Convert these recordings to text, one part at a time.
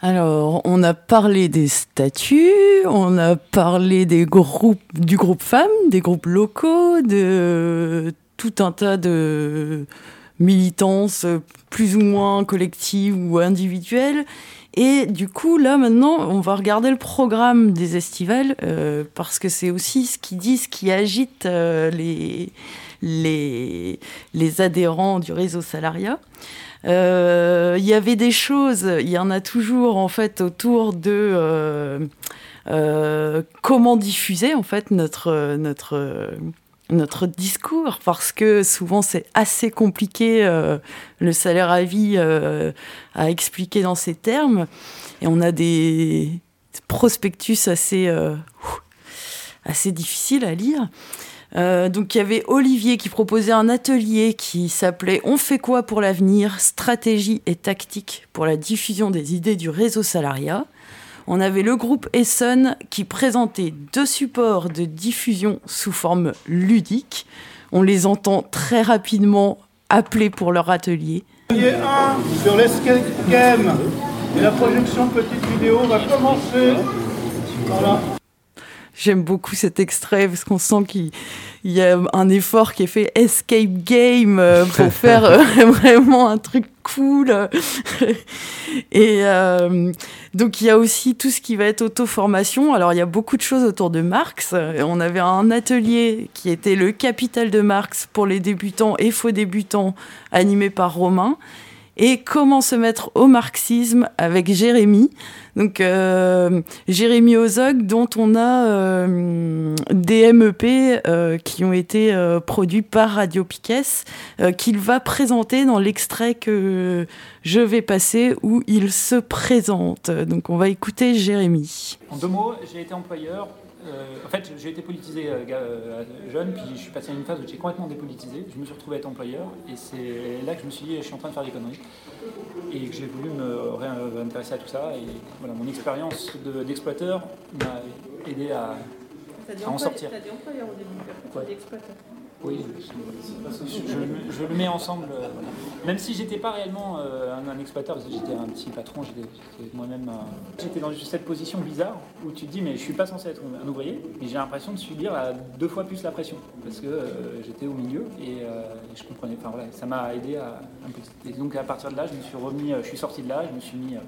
Alors, on a parlé des statuts, on a parlé du groupe femmes, des groupes locaux, de tout un tas de militances plus ou moins collectives ou individuelles. Et du coup, là, maintenant, on va regarder le programme des estivales parce que c'est aussi ce qui agite les adhérents du réseau Salariat. Il y avait des choses, il y en a toujours en fait autour de comment diffuser en fait notre discours, parce que souvent c'est assez compliqué le salaire à vie à expliquer dans ces termes, et on a des prospectus assez difficiles à lire. Donc il y avait Olivier qui proposait un atelier qui s'appelait « On fait quoi pour l'avenir ? Stratégie et tactique pour la diffusion des idées du réseau Salariat ». On avait le groupe Essonne qui présentait 2 supports de diffusion sous forme ludique. On les entend très rapidement appeler pour leur atelier. Atelier 1 sur l'escape game et la projection de petite vidéo va commencer. Voilà. J'aime beaucoup cet extrait parce qu'on sent qu'il y a un effort qui est fait escape game pour faire vraiment un truc cool. Et donc il y a aussi tout ce qui va être auto-formation. Alors il y a beaucoup de choses autour de Marx. On avait un atelier qui était le Capital de Marx pour les débutants et faux débutants, animé par Romain. Et comment se mettre au marxisme avec Jérémy. Donc Jérémy Ozog, dont on a des MEP qui ont été produits par Radio Piquet, qu'il va présenter dans l'extrait que je vais passer où il se présente. Donc on va écouter Jérémy. En 2 mots, j'ai été employeur. En fait, j'ai été politisé jeune, puis je suis passé à une phase où j'ai complètement dépolitisé. Je me suis retrouvé à être employeur, et c'est là que je me suis dit, je suis en train de faire des conneries. Et que j'ai voulu me réintéresser à tout ça. Et voilà, mon expérience d'exploiteur m'a aidé à en sortir. Tu as dit employeur au début, après tu as dit exploiteur. Oui, je le mets ensemble. Voilà. Même si j'étais pas réellement un exploiteur, parce que j'étais un petit patron, j'étais moi-même. J'étais dans cette position bizarre où tu te dis, mais je suis pas censé être un ouvrier, mais j'ai l'impression de subir 2 fois plus la pression, parce que j'étais au milieu et je comprenais. Enfin voilà, ça m'a aidé à un peu. Et donc à partir de là, je suis sorti de là, je me suis mis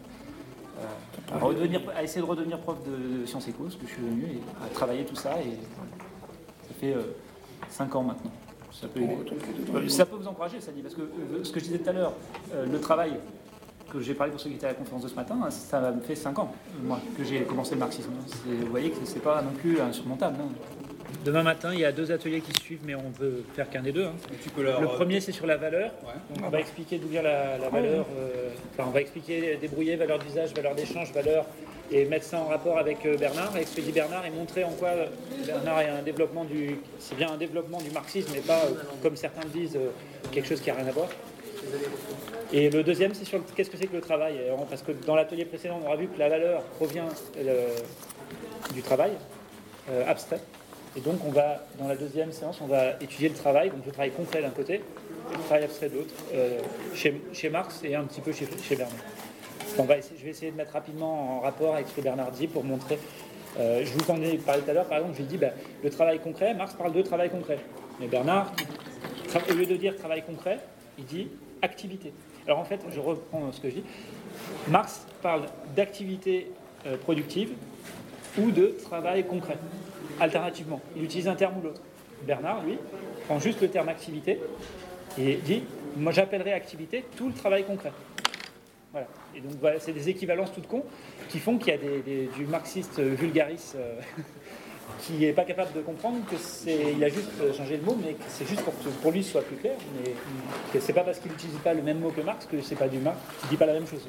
à essayer de redevenir prof de sciences éco, ce que je suis devenu, et à travailler tout ça, et ça fait 5 ans maintenant. Ça peut vous encourager, ça dit, parce que ce que je disais tout à l'heure, le travail que j'ai parlé pour ceux qui étaient à la conférence de ce matin, ça me fait 5 ans, moi, que j'ai commencé le marxisme. Vous voyez que c'est pas non plus insurmontable. Non. Demain matin, il y a 2 ateliers qui suivent, mais on peut faire qu'un des 2. Hein. Le premier, c'est sur la valeur. Ouais. Donc, on va expliquer d'où vient la valeur. On va expliquer, débrouiller valeur d'usage, valeur d'échange, valeur, et mettre ça en rapport avec Bernard, avec ce que dit Bernard, et montrer en quoi Bernard est c'est bien un développement du marxisme, mais pas, comme certains disent, quelque chose qui n'a rien à voir. Et le deuxième, c'est sur qu'est-ce que c'est que le travail. Parce que dans l'atelier précédent, on aura vu que la valeur provient du travail abstrait. Et donc, dans la deuxième séance, on va étudier le travail, donc le travail concret d'un côté, et le travail abstrait de l'autre, chez Marx et un petit peu chez Bernard. Je vais essayer de mettre rapidement en rapport avec ce que Bernard dit pour montrer. Je vous en ai parlé tout à l'heure, par exemple, je lui ai dit le travail concret, Marx parle de travail concret. Mais Bernard, au lieu de dire travail concret, il dit activité. Alors en fait, je reprends ce que je dis. Marx parle d'activité productive ou de travail concret, alternativement. Il utilise un terme ou l'autre. Bernard, lui, prend juste le terme activité et dit, moi j'appellerais activité tout le travail concret. Voilà. Et donc voilà, c'est des équivalences toutes cons qui font qu'il y a du marxiste vulgaris qui n'est pas capable de comprendre il a juste changé le mot, mais que c'est juste pour lui ce soit plus clair, mais que c'est pas parce qu'il n'utilise pas le même mot que Marx que c'est pas du Marx, qu'il dit pas la même chose.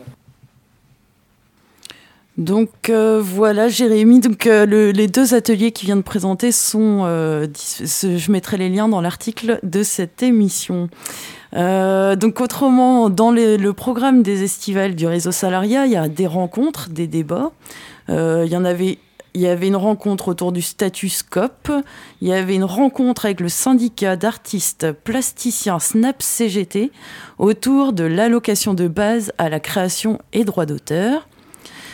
Donc voilà Jérémy, donc les 2 ateliers qu'il vient de présenter sont, je mettrai les liens dans l'article de cette émission. Donc autrement, dans le programme des estivales du réseau Salariat, il y a des rencontres, des débats. Il y avait une rencontre autour du statut SCOP, il y avait une rencontre avec le syndicat d'artistes plasticiens SNAP CGT autour de l'allocation de base à la création et droit d'auteur.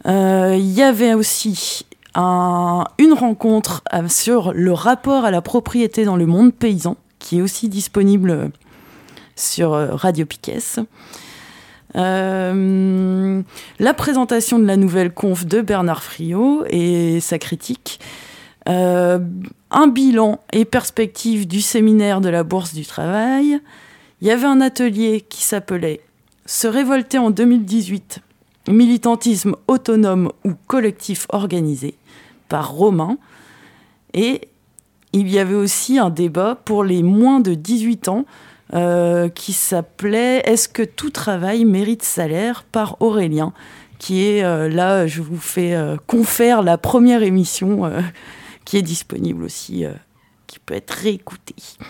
Il y avait aussi une rencontre sur le rapport à la propriété dans le monde paysan, qui est aussi disponible sur Radio Piquet. La présentation de la nouvelle conf de Bernard Friot et sa critique. Un bilan et perspective du séminaire de la Bourse du Travail. Il y avait un atelier qui s'appelait « Se révolter en 2018, militantisme autonome ou collectif organisé » par Romain. Et il y avait aussi un débat pour les moins de 18 ans qui s'appelait « Est-ce que tout travail mérite salaire ?» par Aurélien, qui est là, je vous fais confère la première émission qui est disponible aussi, qui peut être réécoutée.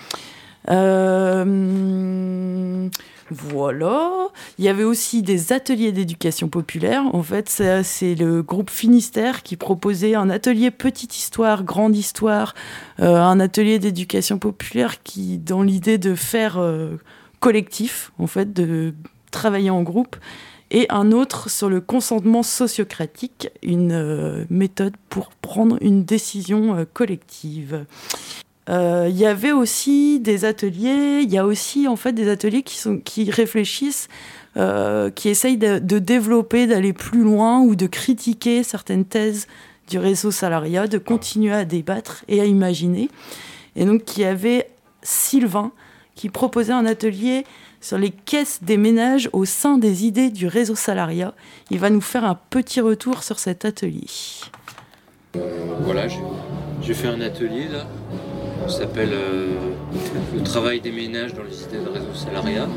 Voilà. Il y avait aussi des ateliers d'éducation populaire. En fait, c'est le groupe Finistère qui proposait un atelier petite histoire, grande histoire, un atelier d'éducation populaire qui, dans l'idée de faire collectif, en fait, de travailler en groupe, et un autre sur le consentement sociocratique, une méthode pour prendre une décision collective. Il y avait aussi des ateliers, il y a aussi en fait des ateliers qui réfléchissent, qui essayent de développer, d'aller plus loin ou de critiquer certaines thèses du réseau salariat, de continuer à débattre et à imaginer. Et donc il y avait Sylvain qui proposait un atelier sur les caisses des ménages au sein des idées du réseau salariat. Il va nous faire un petit retour sur cet atelier. Voilà, j'ai fait un atelier là. Ça s'appelle le travail des ménages dans les idées de réseau salariat.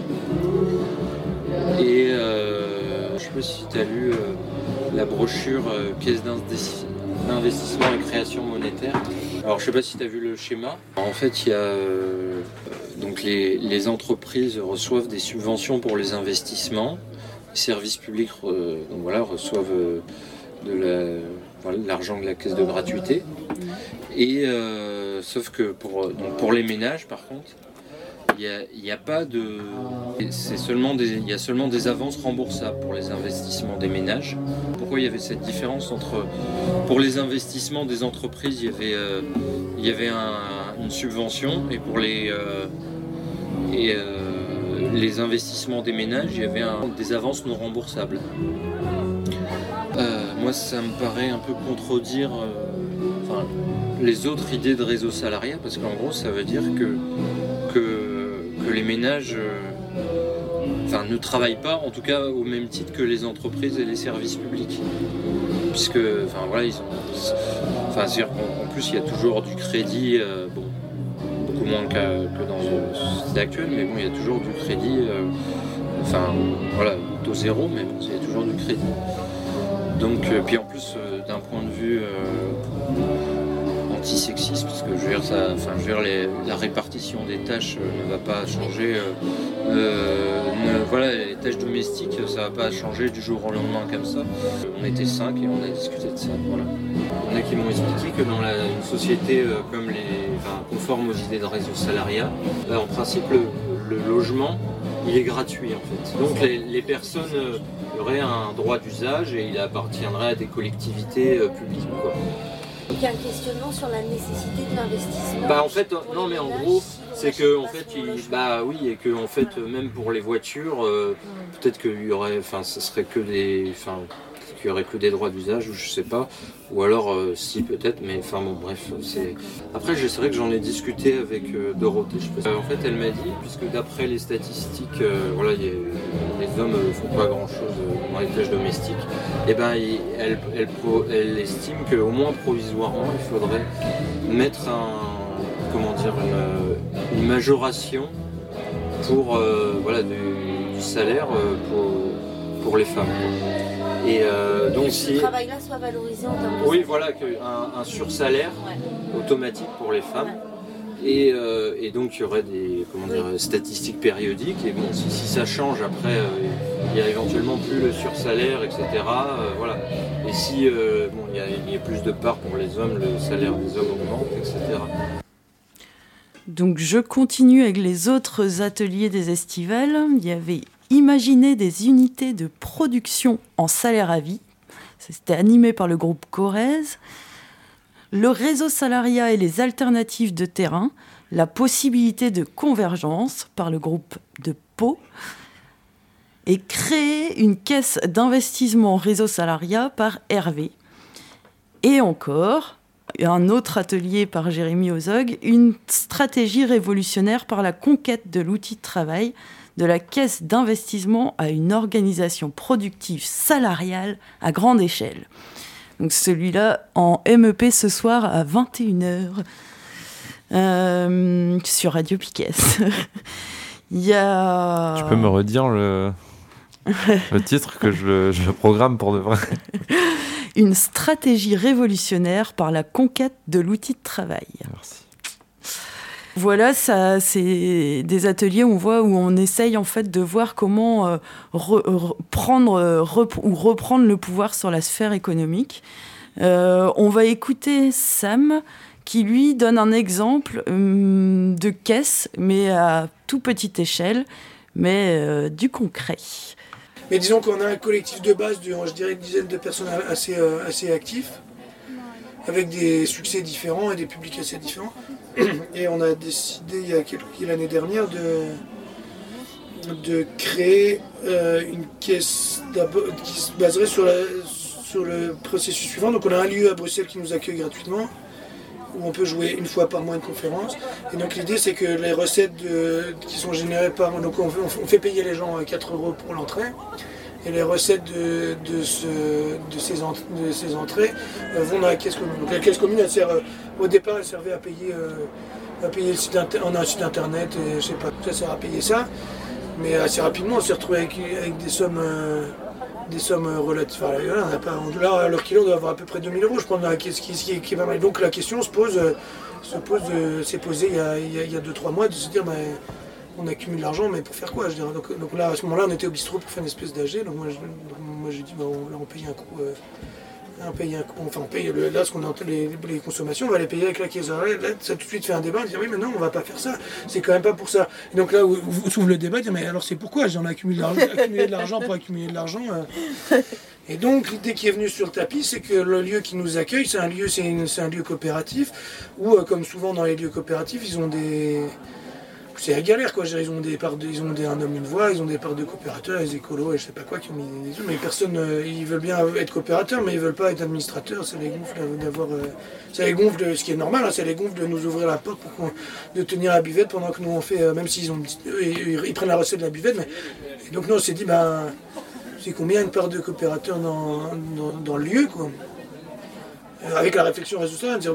Et je ne sais pas si tu as lu la brochure Caisse d'investissement et création monétaire. Alors je ne sais pas si tu as vu le schéma. En fait, il y a donc les entreprises reçoivent des subventions pour les investissements. Les services publics donc voilà, reçoivent de l'argent de la caisse de gratuité. Et sauf que pour les ménages, par contre, il y a pas de, il y a seulement des avances remboursables pour les investissements des ménages. Pourquoi il y avait cette différence entre, pour les investissements des entreprises, il y avait une subvention, et pour les investissements des ménages, il y avait des avances non remboursables. Moi, ça me paraît un peu contredire les autres idées de réseau salariat, parce qu'en gros, ça veut dire que les ménages ne travaillent pas, en tout cas au même titre que les entreprises et les services publics. Puisque, ils ont, en plus, il y a toujours du crédit, beaucoup moins que dans la société actuelle, mais bon, il y a toujours du crédit, taux zéro, mais bon, il y a toujours du crédit. Donc, puis en plus, d'un point de vue antisexiste, parce que la répartition des tâches ne va pas changer. Les tâches domestiques, ça va pas changer du jour au lendemain comme ça. On était 5 et on a discuté de ça. Voilà. Il y en a qui m'ont expliqué que dans une société conforme aux idées de réseau salariat, en principe le logement il est gratuit en fait. Donc les personnes auraient un droit d'usage et il appartiendrait à des collectivités publiques, quoi. Il y a un questionnement sur la nécessité de l'investissement. Non, mais en gros, c'est que en fait, et que en fait, même pour les voitures, peut-être qu'il y aurait, ce serait que qu'il y aurait que des droits d'usage, ou je sais pas, ou alors si peut-être, mais bref, c'est. Après, c'est vrai que j'en ai discuté avec Dorothée. En fait, elle m'a dit, puisque d'après les statistiques, les hommes font pas grand-chose dans les tâches domestiques, et elle estime qu'au moins provisoirement, il faudrait mettre une majoration pour du salaire pour les femmes. Et donc si ce travail-là soit valorisé en termes de oui, voilà, un sursalaire automatique pour les femmes. Et donc il y aurait des statistiques périodiques. Et bon, si ça change après, il y a éventuellement plus le sursalaire, etc. Voilà. Et si il y a plus de parts pour les hommes, le salaire des hommes augmente, etc. Donc je continue avec les autres ateliers des estivales. Il y avait imaginer des unités de production en salaire à vie. C'était animé par le groupe Corrèze. Le réseau salariat et les alternatives de terrain, la possibilité de convergence par le groupe de Pau, et créer une caisse d'investissement réseau salariat par Hervé. Et encore, un autre atelier par Jérémy Ozog, une stratégie révolutionnaire par la conquête de l'outil de travail, de la caisse d'investissement à une organisation productive salariale à grande échelle. Donc celui-là en MEP ce soir à 21h sur Radio Piquet. Il y a... Tu peux me redire le titre que je programme pour de vrai? Une stratégie révolutionnaire par la conquête de l'outil de travail. Merci. Voilà, ça, c'est des ateliers où on essaye en fait de voir comment reprendre le pouvoir sur la sphère économique. On va écouter Sam qui lui donne un exemple de caisse, mais à toute petite échelle, mais du concret. Mais disons qu'on a un collectif de base de, je dirais, une dizaine de personnes assez actifs, avec des succès différents et des publics assez différents. Et on a décidé l'année dernière de créer une caisse qui se baserait sur le processus suivant. Donc on a un lieu à Bruxelles qui nous accueille gratuitement, où on peut jouer une fois par mois une conférence. Et donc l'idée c'est que les recettes qui sont générées par... Donc on fait payer les gens 4 € pour l'entrée. Et les recettes de ces entrées vont dans la caisse commune. Donc la caisse commune, au départ, elle servait à payer le site on a un site internet, et je sais pas, ça sert à payer ça. Mais assez rapidement, on s'est retrouvé avec des sommes relatives. Enfin, là, à l'heure qu'il est, on doit avoir à peu près 2 000 €, je pense, dans la caisse qui est pas mal. Donc la question s'est posée il y a 2-3 mois de se dire, on accumule de l'argent, mais pour faire quoi, je dirais. Donc là, à ce moment-là, on était au bistrot pour faire une espèce d'AG. Donc moi j'ai dit, là, on paye un coup. On paye là, ce qu'on a les consommations, on va les payer avec la caisse. Là, ça tout de suite fait un débat, on dit oui, mais non, on va pas faire ça. C'est quand même pas pour ça. Et donc là, où s'ouvre le débat, dire mais alors c'est pourquoi on a accumulé de l'argent pour accumuler de l'argent. Et donc l'idée qui est venue sur le tapis, c'est que le lieu qui nous accueille, c'est un lieu coopératif où, comme souvent dans les lieux coopératifs, ils ont des... C'est la galère, quoi. Ils ont un homme, une voix, ils ont des parts de coopérateurs, les écolos et je sais pas quoi qui ont mis des trucs, mais personne, ils veulent bien être coopérateurs, mais ils veulent pas être administrateurs. Ça les gonfle ça les gonfle, ce qui est normal, hein, ça les gonfle de nous ouvrir la porte de tenir la buvette pendant que nous on fait, même s'ils ils prennent la recette de la buvette, et donc nous on s'est dit, c'est combien une part de coopérateurs dans le lieu, quoi. Avec la réflexion résultat, dire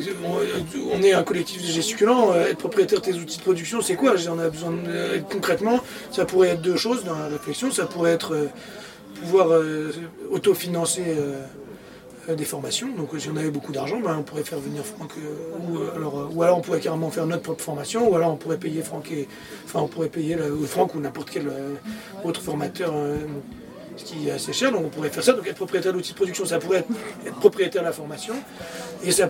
on est un collectif de gesticulants, être propriétaire de tes outils de production, c'est quoi? On a besoin concrètement, ça pourrait être 2 choses dans la réflexion, ça pourrait être pouvoir autofinancer des formations. Donc si on avait beaucoup d'argent, on pourrait faire venir Franck, ou alors on pourrait carrément faire notre propre formation, ou alors on pourrait payer Franck Franck ou n'importe quel autre formateur. Ce qui est assez cher, donc on pourrait faire ça. Donc être propriétaire de l'outil de production, ça pourrait être propriétaire de la formation, ça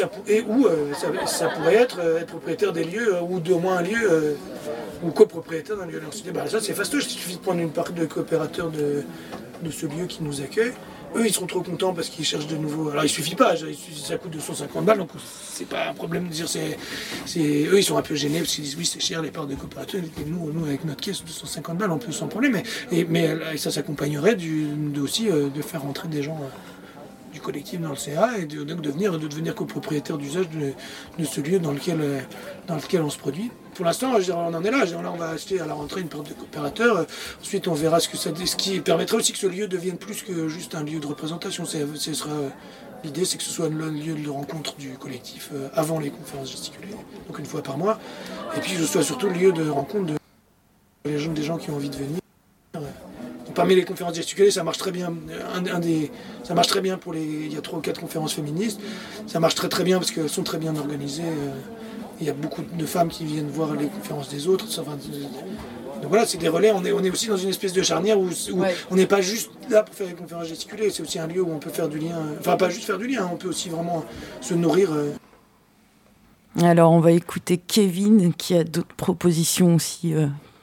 pourrait être propriétaire des lieux, ou d'au moins un lieu, ou copropriétaire d'un lieu. Donc on s'est dit, ça c'est fastoche, il suffit de prendre une part de coopérateurs de ce lieu qui nous accueille. Eux, ils sont trop contents parce qu'ils cherchent de nouveaux... Alors, il suffit pas, ça coûte 250 balles, donc c'est pas un problème de dire... Eux, ils sont un peu gênés parce qu'ils disent, oui, c'est cher, les parts de coopérateurs. Et nous, avec notre caisse, 250 balles, on peut sans problème. Mais ça s'accompagnerait aussi de faire rentrer des gens du collectif dans le CA et de devenir copropriétaire d'usage de ce lieu dans lequel on se produit. Pour l'instant, on en est là. On va acheter à la rentrée une part de coopérateurs. Ensuite, on verra ce qui permettrait aussi que ce lieu devienne plus que juste un lieu de représentation. L'idée, c'est que ce soit le lieu de rencontre du collectif avant les conférences gesticulées, donc une fois par mois. Et puis, que ce soit surtout le lieu de rencontre des gens qui ont envie de venir. Parmi les conférences gesticulées, ça marche très bien. Ça marche très bien il y a 3 ou 4 conférences féministes. Ça marche très très bien parce qu'elles sont très bien organisées. Il y a beaucoup de femmes qui viennent voir les conférences des autres. Donc voilà, c'est des relais. On est aussi dans une espèce de charnière où on n'est pas juste là pour faire des conférences gesticulées. C'est aussi un lieu où on peut faire du lien. Enfin, pas juste faire du lien, on peut aussi vraiment se nourrir. Alors, on va écouter Kevin qui a d'autres propositions aussi.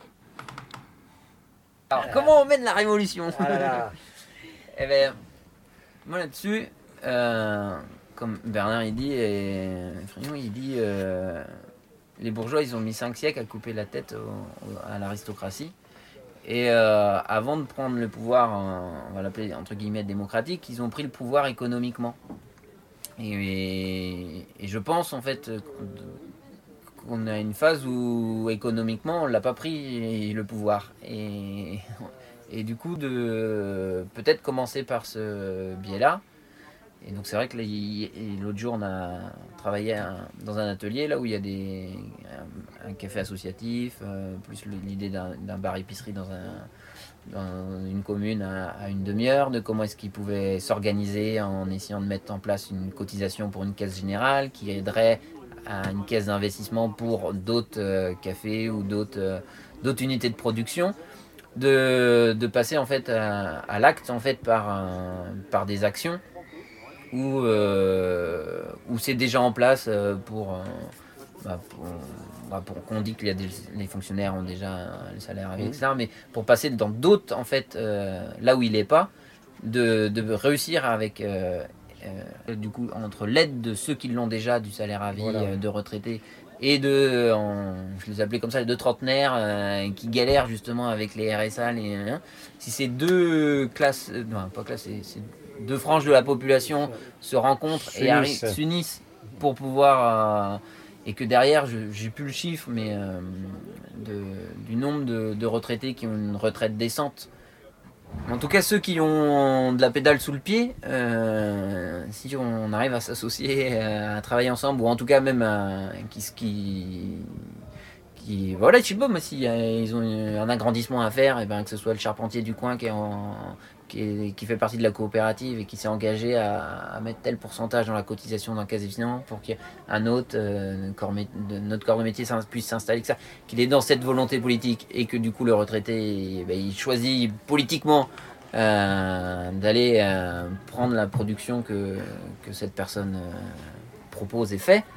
Alors, comment on mène la révolution? Ah là là. Eh bien, Moi là-dessus, comme Bernard il dit, et Frion il dit, les bourgeois ils ont mis 5 siècles à couper la tête à l'aristocratie. Et avant de prendre le pouvoir, on va l'appeler entre guillemets démocratique, ils ont pris le pouvoir économiquement. Et je pense en fait qu'on a une phase où économiquement on l'a pas pris le pouvoir. Et du coup de peut-être commencer par ce biais-là. Et donc c'est vrai que l'autre jour on a travaillé dans un atelier là où il y a un café associatif, plus l'idée d'un bar-épicerie dans une commune à une demi-heure, de comment est-ce qu'ils pouvaient s'organiser en essayant de mettre en place une cotisation pour une caisse générale qui aiderait à une caisse d'investissement pour d'autres cafés ou d'autres unités de production. De passer en fait à l'acte en fait par des actions où c'est déjà en place pour qu'on dit qu'il y a les fonctionnaires ont déjà le salaire avec, etc. Mais pour passer dans d'autres en fait là où il n'est pas, de réussir avec du coup entre l'aide de ceux qui l'ont déjà du salaire à vie, de retraités, et je les appelais comme ça, les deux trentenaires qui galèrent justement avec les RSA, si ces deux classes, non pas classes, c'est deux franges de la population se rencontrent et s'unissent pour pouvoir, et que derrière, j'ai plus le chiffre, mais du nombre de retraités qui ont une retraite décente. En tout cas, ceux qui ont de la pédale sous le pied, si on arrive à s'associer, à travailler ensemble, ou en tout cas même voilà, je sais pas, mais si ils ont un agrandissement à faire, et ben que ce soit le charpentier du coin qui fait partie de la coopérative et qui s'est engagé à mettre tel pourcentage dans la cotisation d'un quasi-financement pour qu'un autre notre corps de métier puisse s'installer, qu'il est dans cette volonté politique, et que du coup le retraité il choisit politiquement d'aller prendre la production que cette personne propose et fait.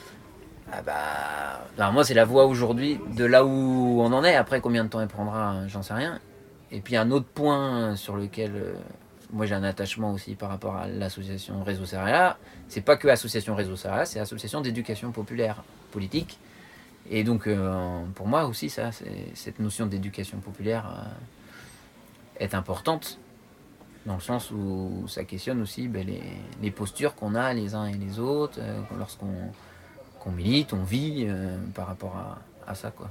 Moi c'est la voie aujourd'hui de là où on en est. Après combien de temps elle prendra, j'en sais rien. Et puis un autre point sur lequel moi j'ai un attachement aussi par rapport à l'association Réseau Céréales, c'est pas que association Réseau Céréales, c'est association d'éducation populaire politique. Et donc pour moi aussi cette notion d'éducation populaire est importante, dans le sens où ça questionne aussi les postures qu'on a les uns et les autres lorsqu'on milite, on vit par rapport à ça, quoi.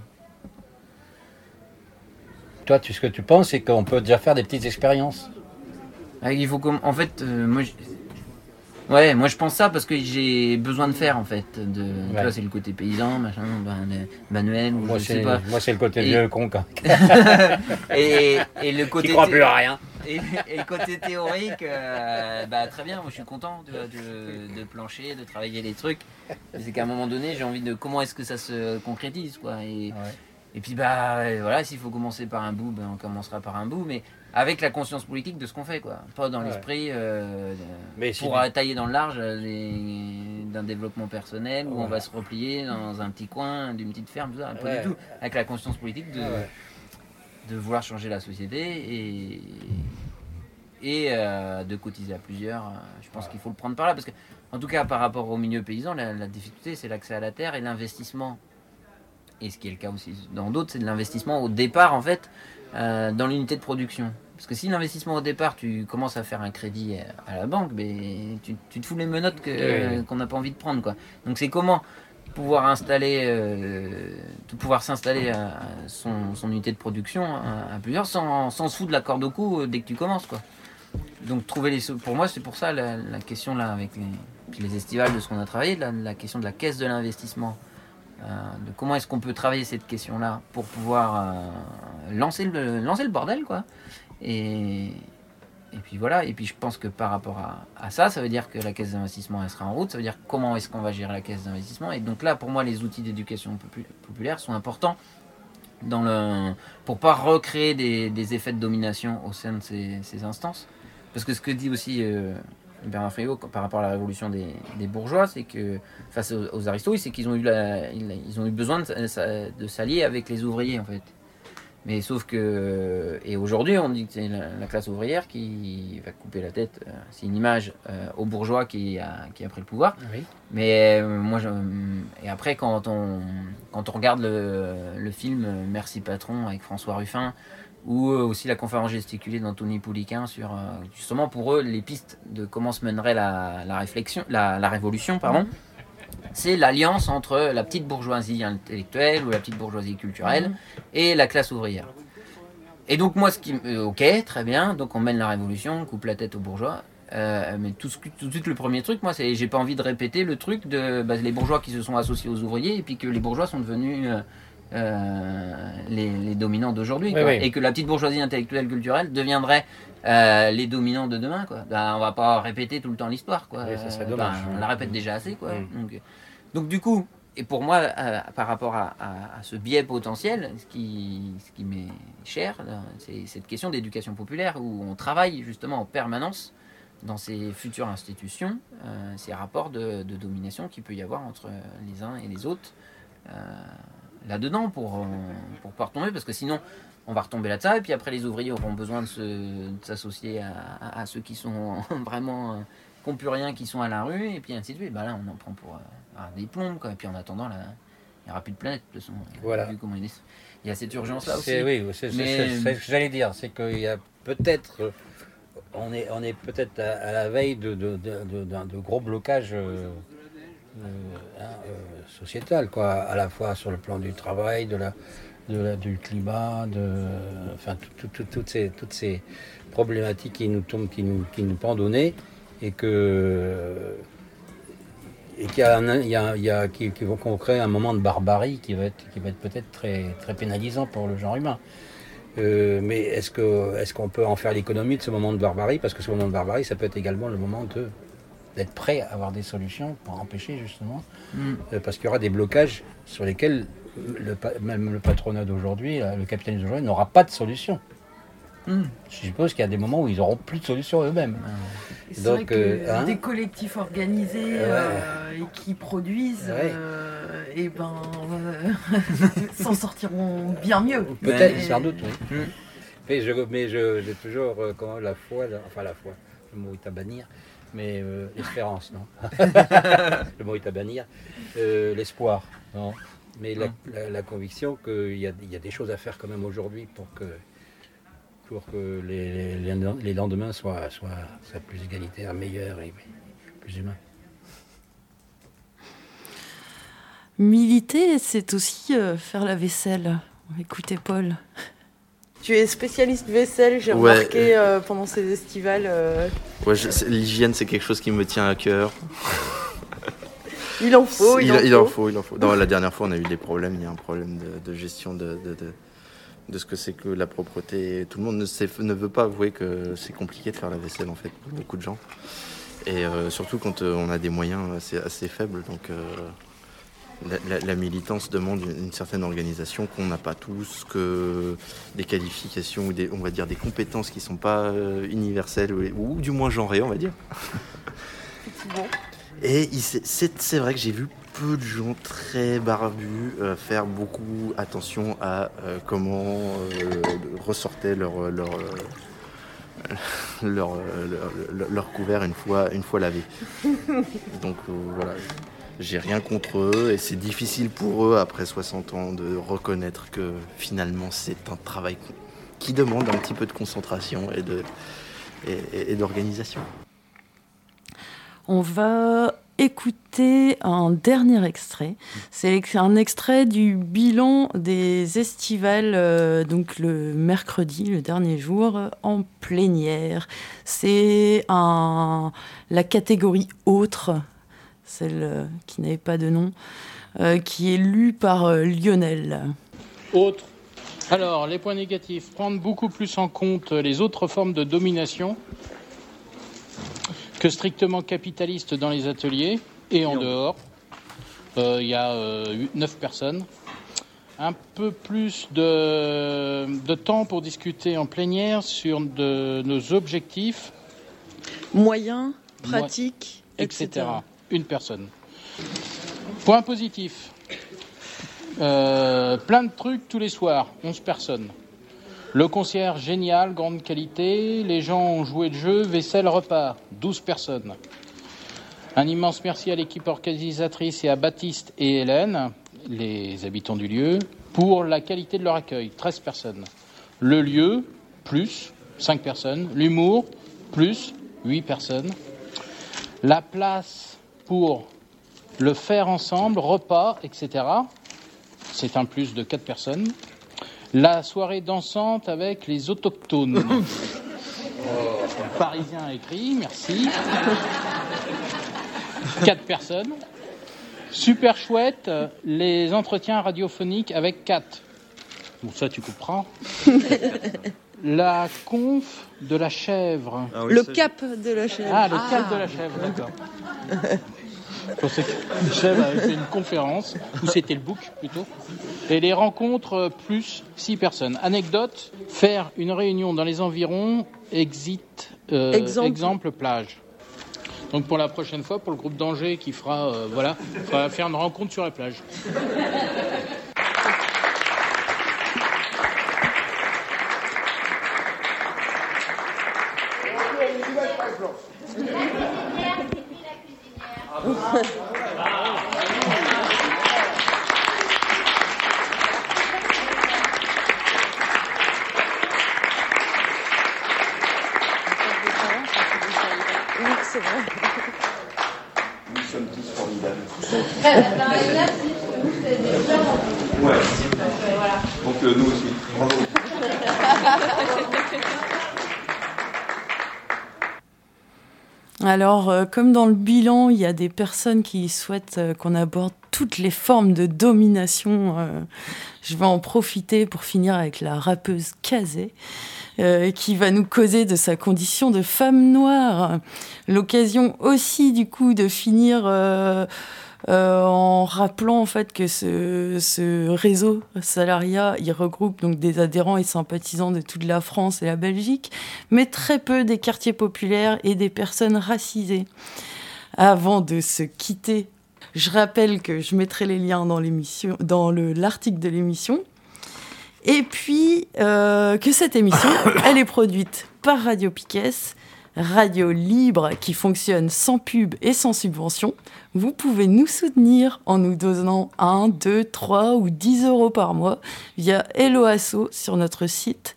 Toi, ce que tu penses, c'est qu'on peut déjà faire des petites expériences. Il faut en fait, moi je pense ça parce que j'ai besoin de faire en fait. Tu vois, c'est le côté paysan, machin, manuel, ou moi, je sais pas. Moi, c'est le côté vieux con. et le côté. Qui croit plus à rien. Et le côté théorique, très bien, moi je suis content de plancher, de travailler les trucs. C'est qu'à un moment donné, j'ai envie de comment est-ce que ça se concrétise, quoi. Et puis voilà, s'il faut commencer par un bout, on commencera par un bout, mais avec la conscience politique de ce qu'on fait, quoi. Pas dans l'esprit pour tailler dans le large d'un développement personnel où on va se replier dans un petit coin d'une petite ferme, tout ça. Pas du tout. Avec la conscience politique de vouloir changer la société et de cotiser à plusieurs. Je pense qu'il faut le prendre par là, parce que en tout cas par rapport au milieu paysan, la difficulté c'est l'accès à la terre et l'investissement. Et ce qui est le cas aussi dans d'autres, c'est de l'investissement au départ en fait dans l'unité de production. Parce que si l'investissement au départ, tu commences à faire un crédit à la banque, tu te fous les menottes qu'on n'a pas envie de prendre, quoi. Donc c'est comment pouvoir s'installer son unité de production à plusieurs sans se foutre de la corde au cou dès que tu commences, quoi. Donc pour moi c'est pour ça la question là avec les estivales de ce qu'on a travaillé, la question de la caisse de l'investissement. De comment est-ce qu'on peut travailler cette question-là pour pouvoir lancer le bordel, quoi. Et puis voilà, et puis je pense que par rapport à ça veut dire que la caisse d'investissement elle sera en route, ça veut dire comment est-ce qu'on va gérer la caisse d'investissement. Et donc là pour moi les outils d'éducation populaire sont importants pour pas recréer des effets de domination au sein de ces instances. Parce que ce que dit aussi Bernard Friot par rapport à la révolution des bourgeois, c'est que face aux aristos, c'est qu'ils ont eu besoin de s'allier avec les ouvriers en fait. Mais sauf que... Et aujourd'hui, on dit que c'est la classe ouvrière qui va couper la tête. C'est une image aux bourgeois qui a pris le pouvoir. Oui. Mais et après, quand on regarde le film Merci Patron avec François Ruffin, ou aussi la conférence gesticulée d'Anthony Pouliquin sur, justement, pour eux, les pistes de comment se mènerait la révolution, c'est l'alliance entre la petite bourgeoisie intellectuelle ou la petite bourgeoisie culturelle et la classe ouvrière. Et donc moi, ok, très bien, donc on mène la révolution, on coupe la tête aux bourgeois, mais tout de suite le premier truc, moi, c'est j'ai pas envie de répéter le truc de les bourgeois qui se sont associés aux ouvriers et puis que les bourgeois sont devenus les dominants d'aujourd'hui, oui. Et que la petite bourgeoisie intellectuelle culturelle deviendrait les dominants de demain, quoi. On va pas répéter tout le temps l'histoire, quoi. Oui, ça serait dommage. On la répète déjà assez, quoi. Donc du coup, et pour moi, par rapport à ce biais potentiel, ce qui m'est cher, c'est cette question d'éducation populaire où on travaille justement en permanence dans ces futures institutions, ces rapports de domination qu'il peut y avoir entre les uns et les autres là-dedans pour pas retomber, parce que sinon on va retomber là-dedans, et puis après les ouvriers auront besoin de s'associer à ceux qui sont vraiment qui n'ont plus rien, qui sont à la rue, et puis ainsi de suite. Là on en prend pour des plombs, quoi. Et puis en attendant, il n'y aura plus de planète, de toute façon. Voilà. Vu comment il y a cette urgence-là aussi. Oui, c'est ce que j'allais dire, c'est qu'il y a peut-être... On est peut-être à la veille de gros blocages sociétal, quoi, à la fois sur le plan du travail, du climat, toutes ces problématiques qui nous tombent, qui nous pendent au nez, et qui vont créer un moment de barbarie qui va être peut-être très, très pénalisant pour le genre humain. Mais est-ce qu'on peut en faire l'économie de ce moment de barbarie? Parce que ce moment de barbarie, ça peut être également le moment d'être prêt à avoir des solutions pour empêcher, justement. Parce qu'il y aura des blocages sur lesquels même le patronat d'aujourd'hui, le capitalisme d'aujourd'hui, n'aura pas de solution. Je suppose qu'il y a des moments où ils n'auront plus de solution eux-mêmes. C'est vrai que des collectifs organisés et qui produisent, s'en sortiront bien mieux. Peut-être, sans doute, oui. Mais j'ai toujours la foi, le mot est à bannir, mais l'espérance, non. Le mot est à bannir, l'espoir, non. Mais la conviction qu'il y a des choses à faire quand même aujourd'hui pour que les lendemains soient plus égalitaires, meilleurs et plus humains. Militer, c'est aussi faire la vaisselle. Écoutez, Paul. Tu es spécialiste vaisselle, j'ai remarqué pendant ces estivales. L'hygiène, c'est quelque chose qui me tient à cœur. Il en faut. Non, la dernière fois, on a eu des problèmes. Il y a un problème de gestion de ce que c'est que la propreté. Tout le monde ne veut pas avouer que c'est compliqué de faire la vaisselle, en fait, pour beaucoup de gens. Et surtout quand on a des moyens assez faibles. Donc la militance demande une certaine organisation qu'on n'a pas tous, que des qualifications ou on va dire des compétences qui ne sont pas universelles ou du moins genrées, on va dire. Effectivement. Et c'est vrai que j'ai vu peu de gens très barbus faire beaucoup attention à comment ressortait leur couvert une fois lavé. Donc voilà, j'ai rien contre eux et c'est difficile pour eux après 60 ans de reconnaître que finalement c'est un travail qui demande un petit peu de concentration et d'organisation. On va écouter un dernier extrait. C'est un extrait du bilan des estivales, donc le mercredi, le dernier jour, en plénière. C'est la catégorie autre, celle qui n'avait pas de nom, qui est lue par Lionel. Autre. Alors, les points négatifs, prendre beaucoup plus en compte les autres formes de domination que strictement capitaliste dans les ateliers et en dehors. Il y a 9 personnes. Un peu plus de temps pour discuter en plénière sur nos objectifs. Moyens, pratiques, etc. Une personne. Point positif. Plein de trucs tous les soirs. 11 personnes. Le concert génial, grande qualité. Les gens ont joué le jeu, vaisselle, repas. 12 personnes. Un immense merci à l'équipe organisatrice et à Baptiste et Hélène, les habitants du lieu, pour la qualité de leur accueil. 13 personnes. Le lieu, plus 5 personnes. L'humour, plus 8 personnes. La place pour le faire ensemble, repas, etc. C'est un plus de 4 personnes. La soirée dansante avec les autochtones. Parisien écrit, merci. 4 personnes. Super chouette, les entretiens radiophoniques avec 4. Bon, ça, tu couperas. La conf de la chèvre. Ah oui, le cap de la chèvre. Ah, le cap de la chèvre, d'accord. Je pensais que la chèvre avait fait une conférence, ou c'était le book plutôt. Et les rencontres, plus 6 personnes. Anecdote, faire une réunion dans les environs, exemple plage. Donc pour la prochaine fois, pour le groupe d'Angers qui fera, fera faire une rencontre sur la plage. C'est vrai. Nous sommes tous formidables. Ouais. Donc nous aussi. Bravo. Alors, comme dans le bilan, il y a des personnes qui souhaitent qu'on aborde toutes les formes de domination. Je vais en profiter pour finir avec la rappeuse Kazé, qui va nous causer de sa condition de femme noire. L'occasion aussi, du coup, de finir en rappelant en fait que ce réseau Salaria, il regroupe donc des adhérents et sympathisants de toute la France et la Belgique, mais très peu des quartiers populaires et des personnes racisées. Avant de se quitter, je rappelle que je mettrai les liens dans l'article de l'émission. Et puis, que cette émission, elle est produite par Radio Piquet, radio libre qui fonctionne sans pub et sans subvention. Vous pouvez nous soutenir en nous donnant 1, 2, 3 ou 10 € par mois via Helloasso sur notre site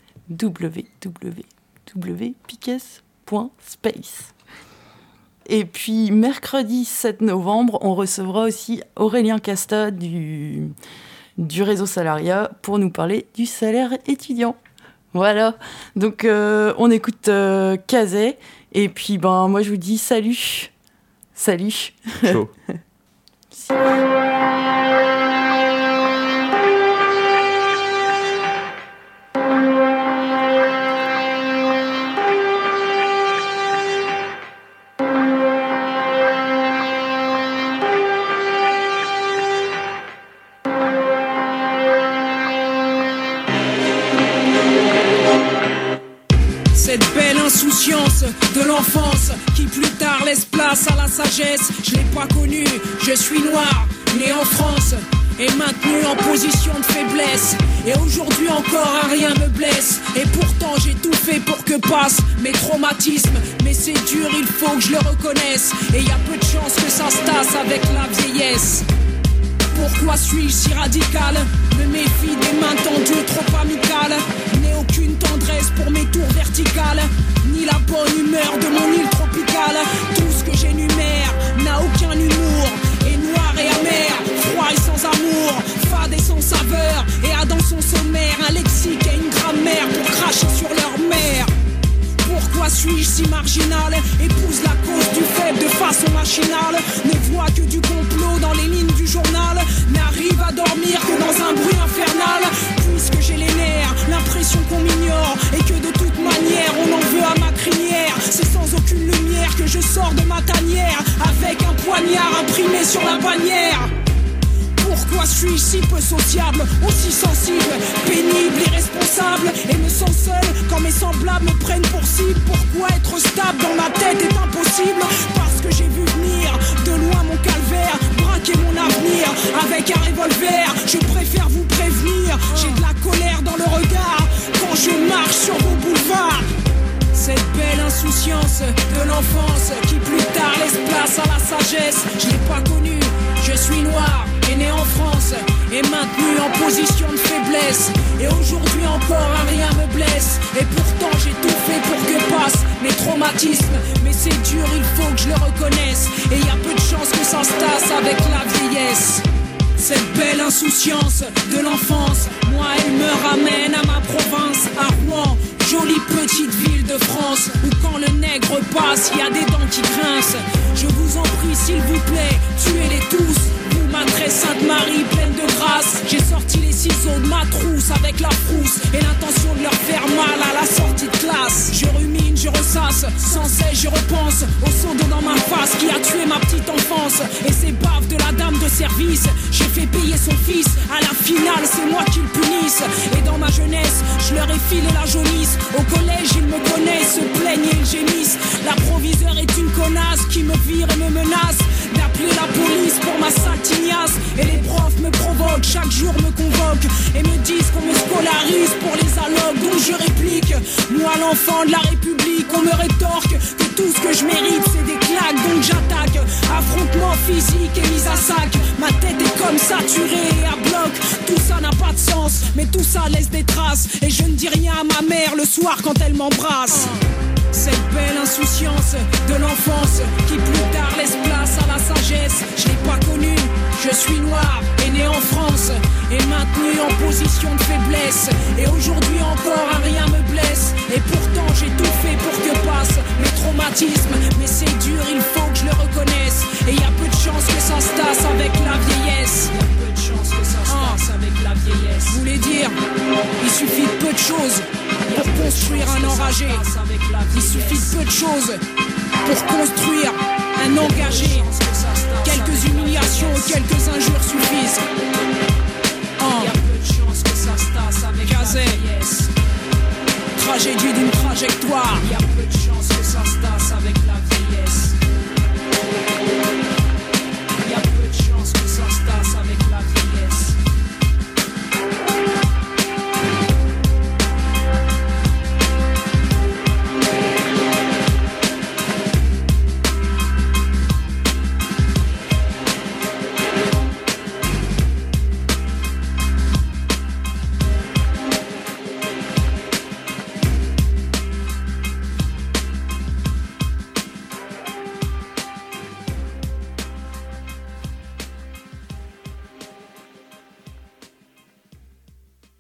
www.piquet.space. Et puis, mercredi 7 novembre, on recevra aussi Aurélien Casta du réseau Salaria pour nous parler du salaire étudiant. Voilà, donc on écoute Kazé, et puis moi je vous dis salut. Salut. Ciao. Cette belle insouciance de l'enfance qui plus tard laisse place à la sagesse. Je l'ai pas connue, je suis noir, né en France et maintenu en position de faiblesse. Et aujourd'hui encore rien me blesse. Et pourtant j'ai tout fait pour que passent mes traumatismes. Mais c'est dur, il faut que je le reconnaisse. Et y a peu de chances que ça se tasse avec la vieillesse. Pourquoi suis-je si radical? Me méfie des mains tendues trop amicales. N'ai aucune tendresse pour mes tours verticales, ni la bonne humeur de mon île tropicale. Tout ce que j'énumère n'a aucun humour, est noir et amer, froid et sans amour, fade et sans saveur, et a dans son sommaire un lexique et une grammaire pour cracher sur leur mère. Pourquoi suis-je si marginal? Épouse la cause du faible de façon machinale. Ne vois que du complot dans les lignes du journal. N'arrive à dormir que dans un bruit infernal. Puisque j'ai les nerfs, l'impression qu'on m'ignore, et que de toute manière on en veut à ma crinière. C'est sans aucune lumière que je sors de ma tanière, avec un poignard imprimé sur la bannière. Pourquoi suis-je si peu sociable, aussi sensible, pénible, irresponsable, et me sens seul quand mes semblables me prennent pour cible? Pourquoi être stable dans ma tête est impossible? Parce que j'ai vu venir de loin mon calvaire, braquer mon avenir avec un revolver. Je préfère vous prévenir, j'ai de la colère dans le regard quand je marche sur vos boulevards. Cette belle insouciance de l'enfance qui plus tard laisse place à la sagesse. Je l'ai pas connue, je suis noir et né en France et maintenu en position de faiblesse. Et aujourd'hui encore un rien me blesse. Et pourtant j'ai tout fait pour que passent mes traumatismes. Mais c'est dur, il faut que je le reconnaisse. Et y a peu de chance que ça se tasse avec la vieillesse. Cette belle insouciance de l'enfance, moi elle me ramène à ma province, à Rouen, jolie petite ville de France, où quand le nègre passe, y a des dents qui grincent. Je vous en prie s'il vous plaît, tuez-les tous. Vous ma très sainte Marie pleine de grâce. J'ai sorti les ciseaux de ma trousse avec la frousse et l'intention de leur faire mal à la sortie de classe. Je rumine, je ressasse, sans cesse je repense au sang d'eau dans ma face qui a tué ma petite enfance. Et ces baves de la dame de service, j'ai fait payer son fils. À la finale c'est moi qui le punisse. Et dans ma jeunesse, je leur ai filé la jaunisse. Au collège ils me connaissent, se plaignent et ils gémissent. La proviseure est une connasse qui me vire et me menace d'appeler la police pour ma sale tignasse. Et les profs me provoquent, chaque jour me convoquent et me disent qu'on me scolarise pour les allocs. Donc je réplique, moi l'enfant de la République, on me rétorque que tout ce que je mérite c'est des claques. Donc j'attaque, affrontement physique et mise à sac. Ma tête est comme saturée et à bloc. Tout ça n'a pas de sens, mais tout ça laisse des traces. Et je ne dis rien à ma mère le soir quand elle m'embrasse. Cette belle insouciance de l'enfance qui plus tard laisse place à la sagesse. Je l'ai pas connue, je suis noir et né en France et maintenu en position de faiblesse. Et aujourd'hui encore un rien me blesse. Et pourtant j'ai tout fait pour que passent mes traumatismes. Mais c'est dur, il faut que je le reconnaisse. Et y a peu de chance que ça se tasse avec la vieillesse. Y a peu de chance que ça se tasse avec la vieillesse. Je voulais dire, il suffit de peu de choses pour construire un enragé. Il suffit de peu de choses pour construire un engagé. Quelques humiliations, quelques injures suffisent. Il y a peu de chance que ça se tasse avec Gazet. Tragédie d'une trajectoire.